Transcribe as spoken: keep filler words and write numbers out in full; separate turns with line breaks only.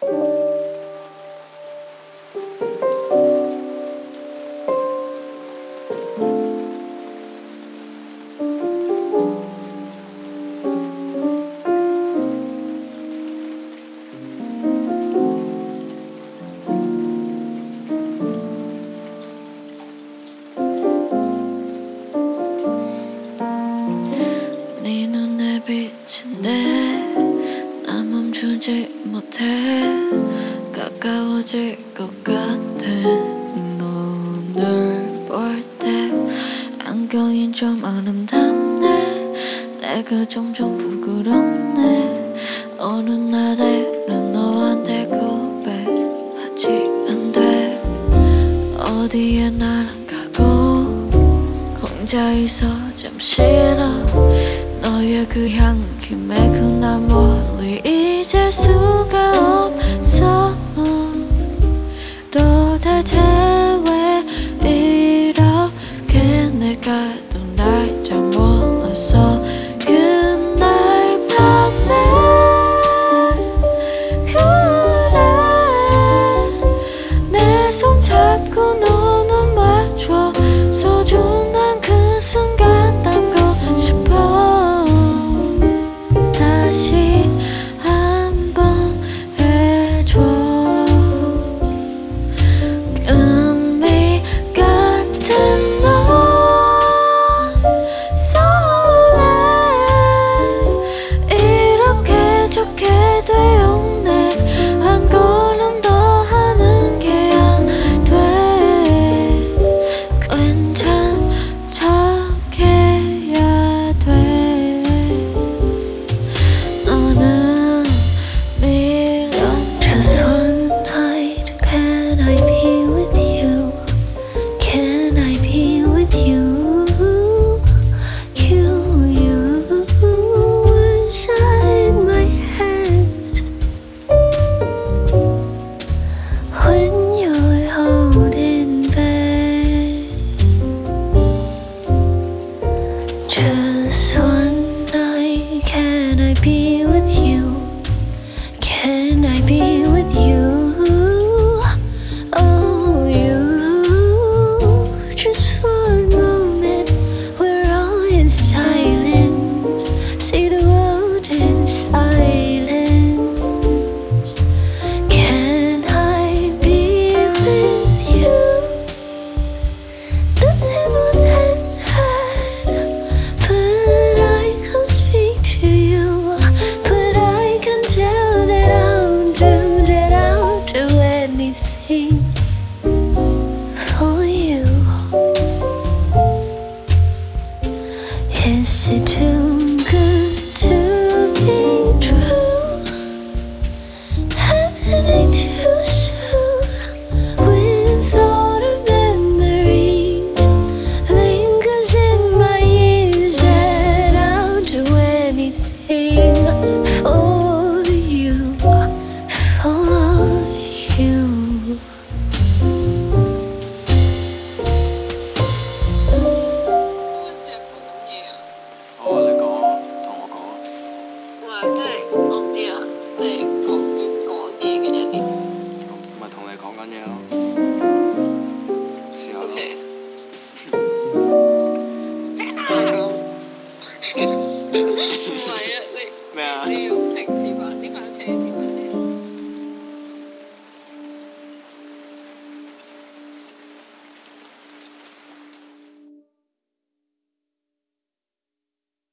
네 눈에 비친데 난 멈추지 못해 가까워질 것 같아 눈을 볼 때 안경이 좀 아름답네 내가 점점 부끄럽네 어느 날에는 너한테 고백하지 않돼 어디에 날아가고 혼자 있어 좀 싫어 너의 그 향기에 그날 멀리 잊을 수가 없어 도대체 왜 이렇게 내가 또 날 잘 몰랐어 그날 밤에 그래 내 손 잡고 너는 마줘 소중한 그 순간 담고 싶어 다시 한번 해줘 금이 같은 너 설레 이렇게 좋게 되었네 한 걸음 더 하는 게 안 돼 괜찮은 척해야 돼 너는 미련 Just one night can I be with you Can I be with you You, you inside my head When you're holding back Just one night can I be with you Can I be with you Oh you Just for a moment we're all in silence See the world in silence Can I be with you Nothing more than that But I can't speak to you But I can tell that I'll do That I'll do anything for you Is it too good to be true? Happening too soon With all the memories Lingers in my ears And I'll do anything for you For you
好啊，你講啊，同我講啊。
哇！真係我唔知啊，即係講講嘢嘅一啲。
咪同你講緊嘢咯。